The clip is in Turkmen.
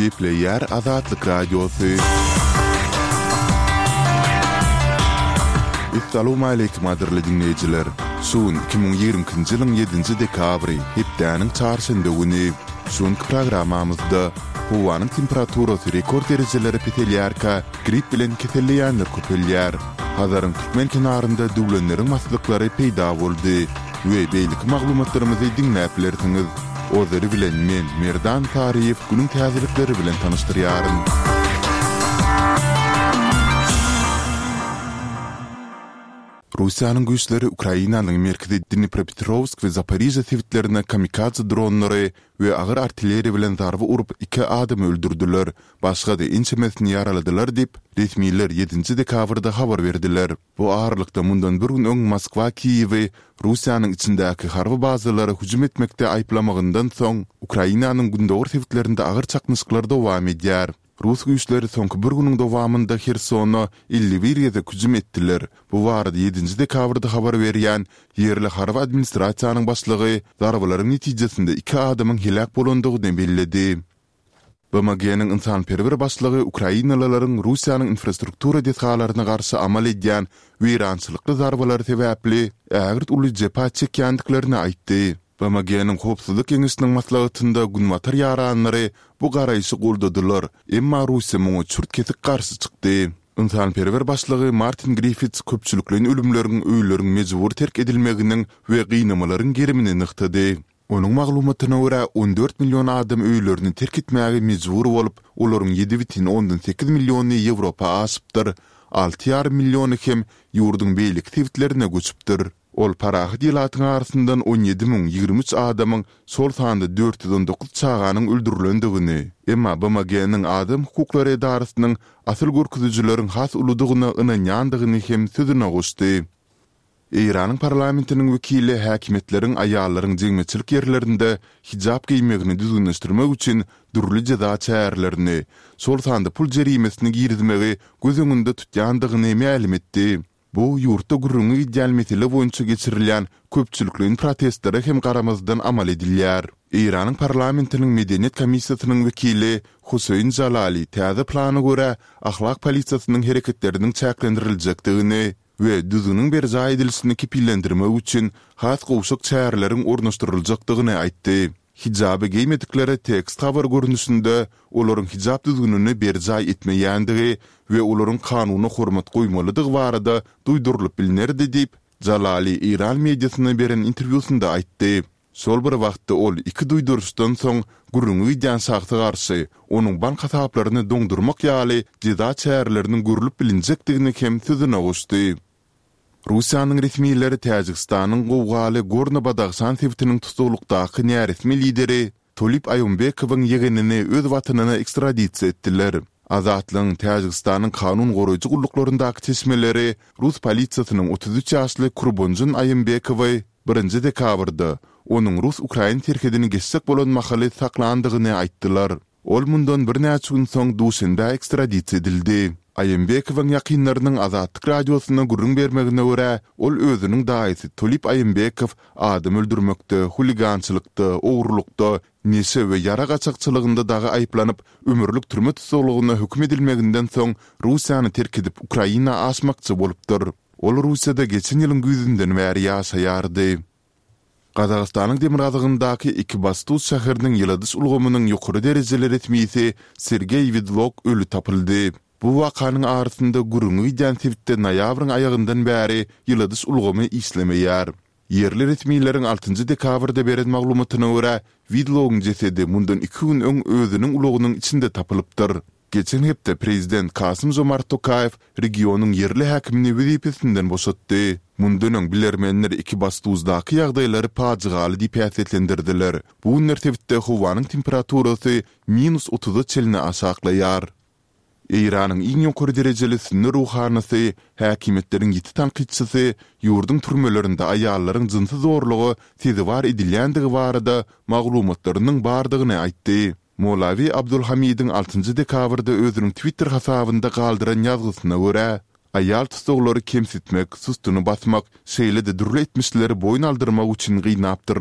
Gepleyer Azatlık Radyosu. Assalamu alaykum adirli dinleyijiler. Şuun 2020-nji ýylyň 7-nji dekabry hepdäniň çarşamba güni şuň programamyzda howanyň temperaturasy rekord derejeleri petelýärkä, grip bilen keselleýänler köpelýär. Hazaryň türkmen kenarynda döwlenleriň maslyklary peýda boldy we beýlik maglumatlarymyzy dinläplersiňiz. Ozary bilen men Merdan Tariýew günüň täzelikleri bilen tanışdyrýaryn. Russiýanyň güýçleri Ukrainanyň merkezi Dnipropetrovsk we Zaporizhzhia sewitlerine kamikaze dronlary we agyr artilleriýa bilen zarby urup 2 adamy öldürdiler. Başga da inçemesini ýaraladylar diýip resmiler 7-nji dekabrda habar berdiler. Bu aýrlykda mundan bir gün öň Moskwa Kiýewi Russiýanyň içindäki harby bazalary hüjüm etmekde aýplamagyndan soň Ukrainanyň gündäwr sewitlerinde agyr çaknyşyklar dowam edýär. Rus güýçleri soňky bir günüň dowamynda Hersony, Illiviriýede hüjüm etdiler. Bu barada 7-nji dekabrda habar berýän ýerli harby administrasiýanyň başlygy zarbalaryň netijesinde 2 adamyň helak bolandygyny bellädi. BMG-niň insanperwer başlygy Ukrainalaryň Russiýanyň infrastruktura detgallaryna garşy amal edýän weýrançylykly zarbalary sebäpli ägirt uly jepä çekýändiklaryny aýtdy. BMG-niň howpsuzlyk keňeşiniň maslahatynda günwatar ýaranlary bu garaýşy goldadylar, emma Russiýa muňa çürt kesik garşy çykdy. İnsanperwer başlygy Martin Griffiths köpçüliklerin ölümleriň öýleriň mejbur terk edilmeginiň we gynamalaryň gerimini nyktady. Onuň maglumatyna görä 14 million adam öýlerini terk etmäge mejbur bolup, olaryň 7,8 milliony Ýewropa aşypdyr, 6,5 milliony hem ýurduň beýlik sewitlerine göçüpdir. Ol parahy diýlatyň arasyndan 17,023 adamyň sol sanda 419 çağanyň öldürilendigini, emma BMG-niň adam hukuklary edarasynyň asyl görkezijileriň has uludygyna ynanýandygyny hem sözüne goşdy. Iranyň parlamentiniň wekili häkimetleriň aýallaryň jeňmeçilik ýerlerinde hijab giýmegini düzgünleşdirmek üçin durly jaza çärlerini, sol sanda pul jerimesini girizmegi göz öňünde tutýandygyny ma'lum etdi. Bu ýurtda gurrungy ideal mesele boýunça geçirilýän köpçülikliň protestlere hem garamazdan amal edilýär. Iranyň parlamentiniň medeniýet komissiýasynyň wekili Huseyn Jalali täze plana görä ahlak polisiýasynyň hereketleriniň çäklendirilmekdigini we düzgünüň berja edilişini kepillendirmek üçin has gowşak çäreleriň ornaşdyryljakdygyny aýtdy. Hijaby giýmedikleri tekst habar görnüşinde olaryň hijab düzgününi berja etmeýändigi we olaryň kanuny hormat goýmalydygy barada duýdurylyp bilinirdi diýip Jalali İran mediasyna beren interwýusynda aýtdy. Şol bir wagtda ol 2 duýduruşdan soň gurrungy ýan şahsy garşy onuň bank hasaplaryny doňdurmak ýaly jaza çäreleriniň görülüp bilinjekdigini hem sözüne goşdy. Russiýanyň resmiýetleri Täjikistanyň gowgaly Gorno-Badakhshan sewitiniň tutulukdaky näresmi lideri Tolip Aýymbekowyň ýegenini öz watynyna ekstradisiýa etdiler. Azatlyň Täjikistanyň kanun goraýjy gulluklaryndaky çeşmeleri Rus polisiýasynyň 33 ýaşly Kurbonjun Aýymbekowy 1-nji dekabrda onuň Rus-Ukraina terkedini geçsek bolan mahaly saklandygyny aýtdylar. Ol mundan bir näçe gün soň duşynda ekstradisiýa edildi. Aýymbekowyň ýakynlarynyň Azatlyk radiosyna gurrun bermegine görä, ol özüniň daýysy Tolip Aýymbekow adam öldürmekde, huligançylykda, ogrulukda, nese we ýara gaçakçylygynda dagy aýplanyp ömürlük türme tutulgyna hökm edilmeginden soň Russiýany terk edip Ukraina aşmakçy bolupdyr. Ol Russiýada geçen ýylyň güýzinden bäri ýaşaýardy. Qazaqstanyň Demirgazagyndaky Ekibastuz şäheriniň ýyldys ulgamynyň ýokary derejeleri etmisi Sergey Vidlok ölü tapyldy. Bu wakanyň arasynda gurrungy ýan sewitde noýabryň aýagyndan bäri ýyldys ulgamy islemeýär. Yerli resmiýetlerin 6-njy dekabrda beren maglumatyna görä, Vidlok'un jesedi mundan 2 gün öň özüniň ulagynyň içinde tapylypdyr. Geçen hepde prezident Kasym-Jomart Tokayew regionyň yerli häkimini wezipesinden boşatdy. Mundan öň bilermenler Ekibastuzdaky ýagdaýlary paçygaly diýip ýaşatlendirdiler. Bu günler sewitde howanyň temperaturasy -30 çelini aşaklaýar. Iranyň iň ýokary derejeli sünni ruhanysy, häkimetleriň ýeti tanqidçisi, ýurduň türmelerinde aýallaryň jinsy zorlugy tezewar edilýändigi barada maglumatlarynyň bardygyny aýtdy. Molavi Abdulhamidiň 6-njy dekabrda özüniň Twitter hasabynda galdyran ýazgysyna görä, aýal tutuklary kemsitmek, sustuny basmak, şeýle de dürle etmişleri boyun aldyrmak üçin gynapdyr.